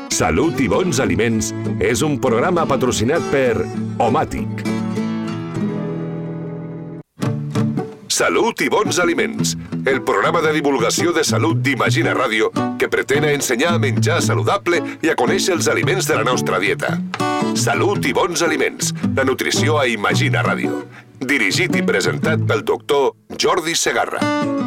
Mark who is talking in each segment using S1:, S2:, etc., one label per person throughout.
S1: Salut i bons aliments és un programa patrocinat per Omàtic. Salut i bons aliments, el programa de divulgació de salut d'Imagina Ràdio que pretén ensenyar a menjar saludable i a conèixer els aliments de la nostra dieta. Salut i bons aliments, la nutrició a Imagina Ràdio. Dirigit i presentat pel doctor Jordi Segarra.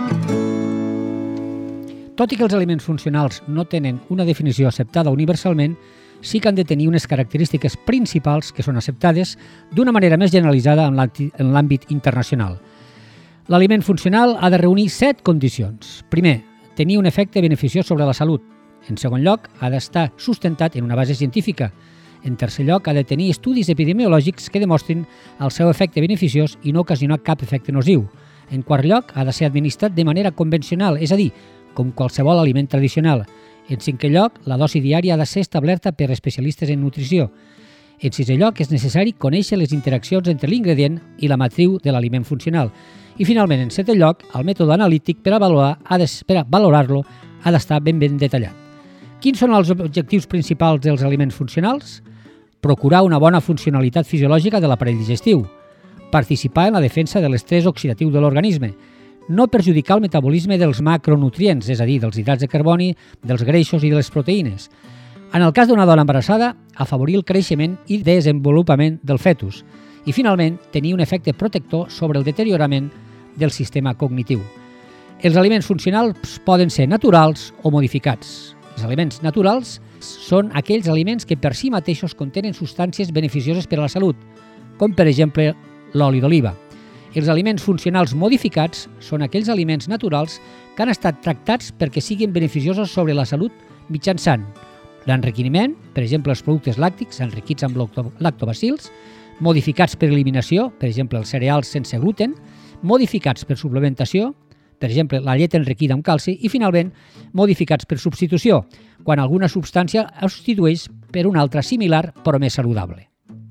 S2: Tot i que els aliments funcionals no tenen una definició acceptada universalment, sí que han de tenir unes característiques principals que són acceptades d'una manera més generalitzada en l'àmbit internacional. L'aliment funcional ha de reunir 7 condicions. Primer, tenir un efecte beneficiós sobre la salut. En segon lloc, ha d'estar sustentat en una base científica. En tercer lloc, ha de tenir estudis epidemiològics que demostrin el seu efecte beneficiós i no ocasionar cap efecte nociu. En quart lloc, ha de ser administrat de manera convencional, és a dir, com qualsevol aliment tradicional. En cinquè lloc, la dosi diària ha de ser establerta per especialistes en nutrició. En sisè lloc, és necessari conèixer les interaccions entre l'ingredient i la matriu de l'aliment funcional. I finalment, en setè lloc, el mètode analític per a valorar-lo ha d'estar ben detallat. Quins són els objectius principals dels aliments funcionals? Procurar una bona funcionalitat fisiològica de l'aparell digestiu, participar en la defensa de l'estrès oxidatiu de l'organisme, no perjudicar el metabolisme dels macronutrients, és a dir, dels hidrats de carboni, dels greixos i de les proteïnes. En el cas d'una dona embarassada, afavorir el creixement i desenvolupament del fetus. I, finalment, tenir un efecte protector sobre el deteriorament del sistema cognitiu. Els aliments funcionals poden ser naturals o modificats. Els aliments naturals són aquells aliments que per si mateixos contenen substàncies beneficioses per a la salut, com per exemple l'oli d'oliva. Els aliments funcionals modificats són aquells aliments naturals que han estat tractats perquè siguin beneficiosos sobre la salut mitjançant l'enriquiment, per exemple els productes làctics enriquits amb lactobacils, modificats per eliminació, per exemple els cereals sense gluten, modificats per suplementació, per exemple la llet enriquida amb calci, i finalment modificats per substitució, quan alguna substància es substitueix per una altra similar però més saludable.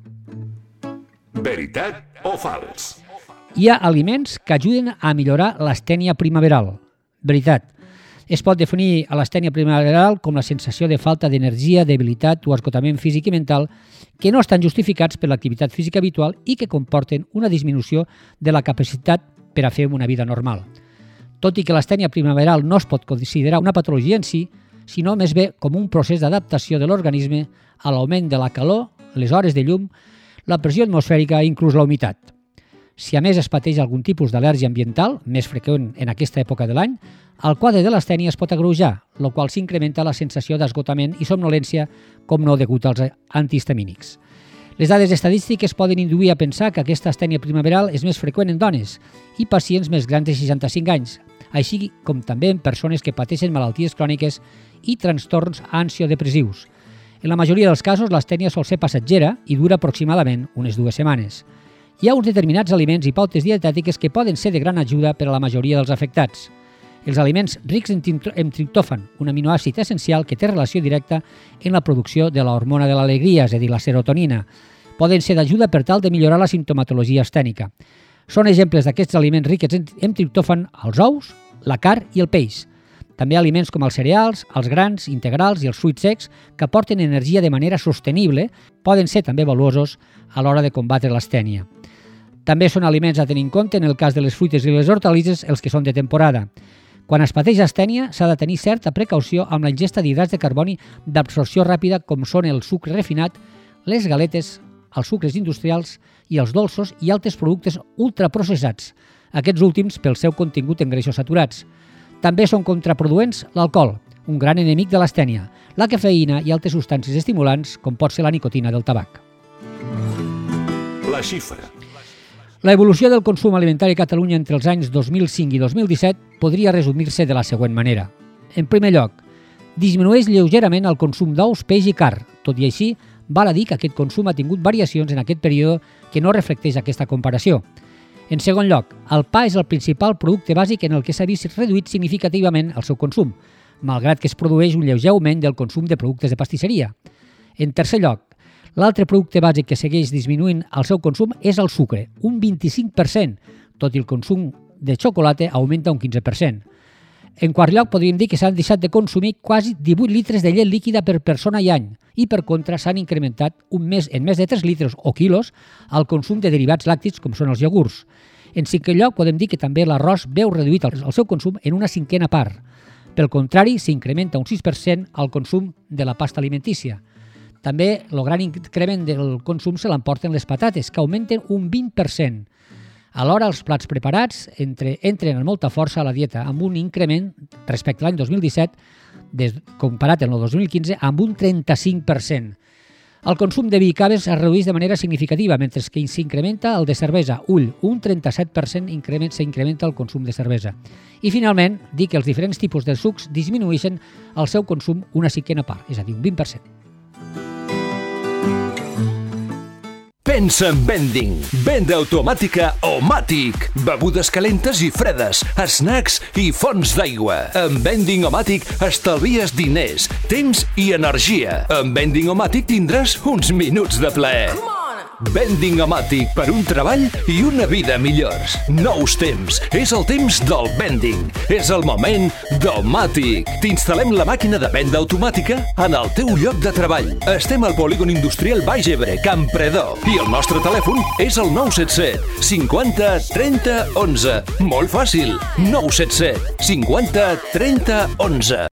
S1: Veritat o fals?
S2: Hi ha aliments que ajuden a millorar l'astènia primaveral. Veritat. Es pot definir a l'astènia primaveral com la sensació de falta d'energia, debilitat o esgotament físic i mental que no estan justificats per l'activitat física habitual i que comporten una disminució de la capacitat per a fer una vida normal. Tot i que l'astènia primaveral no es pot considerar una patologia en si, sinó més bé com un procés d'adaptació de l'organisme a l'augment de la calor, les hores de llum, la pressió atmosfèrica i inclús la humitat. Si a més es pateix algun tipus d'al·lèrgia ambiental, més freqüent en aquesta època de l'any, el quadre de l'astènia es pot agreujar, el qual s'incrementa la sensació d'esgotament i somnolència, com no degut als antihistamínics. Les dades estadístiques poden induir a pensar que aquesta astènia primaveral és més freqüent en dones i pacients més grans de 65 anys, així com també en persones que pateixen malalties cròniques i trastorns ansiodepressius. En la majoria dels casos, l'astènia sol ser passatgera i dura aproximadament unes 2 setmanes. Hi ha uns determinats aliments i pautes dietètiques que poden ser de gran ajuda per a la majoria dels afectats. Els aliments rics en triptòfan, un aminoàcid essencial que té relació directa en la producció de l'hormona de l'alegria, és a dir, la serotonina, poden ser d'ajuda per tal de millorar la simptomatologia astènica. Són exemples d'aquests aliments rics en triptòfan els ous, la carn i el peix. També aliments com els cereals, els grans integrals i els fruits secs que aporten energia de manera sostenible poden ser també valuosos a l'hora de combatre l'astènia. També són aliments a tenir en compte en el cas de les fruites i les hortalisses, els que són de temporada. Quan es pateix astènia, s'ha de tenir certa precaució amb la ingesta d'hidrats de carboni d'absorció ràpida com són el sucre refinat, les galetes, els sucres industrials i els dolços i altres productes ultraprocessats, aquests últims pel seu contingut en greixos saturats. També són contraproduents l'alcohol, un gran enemic de l'astènia, la cafeïna i altres substàncies estimulants com pot ser la nicotina del tabac.
S1: La xifra.
S2: La evolució del consum alimentari a Catalunya entre els anys 2005 i 2017 podria resumir-se de la següent manera. En primer lloc, disminueix lleugerament el consum d'ous, peix i carn. Tot i així, val a dir que aquest consum ha tingut variacions en aquest període que no reflecteix aquesta comparació. En segon lloc, el pa és el principal producte bàsic en el que s'ha vist reduït significativament el seu consum, malgrat que es produeix un lleuger augment del consum de productes de pastisseria. En tercer lloc, l'altre producte bàsic que segueix disminuint el seu consum és el sucre, un 25%, tot i el consum de xocolata augmenta un 15%. En quart lloc, podríem dir que s'han deixat de consumir quasi 18 litres de llet líquida per persona i any i, per contra, s'han incrementat en més de 3 litres o quilos el consum de derivats làctics com són els iogurts. En cinquè lloc, podem dir que també l'arròs veu reduït el seu consum en una cinquena part. Pel contrari, s'incrementa un 6% el consum de la pasta alimentícia. També el gran increment del consum se l'emporten les patates, que augmenten un 20%. Alhora, els plats preparats entren amb molta força a la dieta, amb un increment respecte a l'any 2017, comparat amb el 2015, amb un 35%. El consum de vi i caves es redueix de manera significativa, mentre que s'incrementa el de cervesa. Un 37% s'incrementa el consum de cervesa. I, finalment, dir que els diferents tipus de sucs disminueixen el seu consum una cinquena part, és a dir, un 20%.
S3: Pensa en vending. Venda automàtica Omatic. Begudes calentes i fredes, snacks i fonts d'aigua. Amb Vending Omatic estalvies diners, temps i energia. Amb Vending Omatic tindràs uns minuts de plaer. Vending Omatic, per un treball i una vida millors. Nous temps. És el temps del vending. És el moment d'Omatic. T'instal·lem la màquina de venda automàtica en el teu lloc de treball. Estem al polígon industrial Baix Ebre, Campredó. I el nostre telèfon és el 977 50 30 11. Molt fàcil. 977 50 30 11.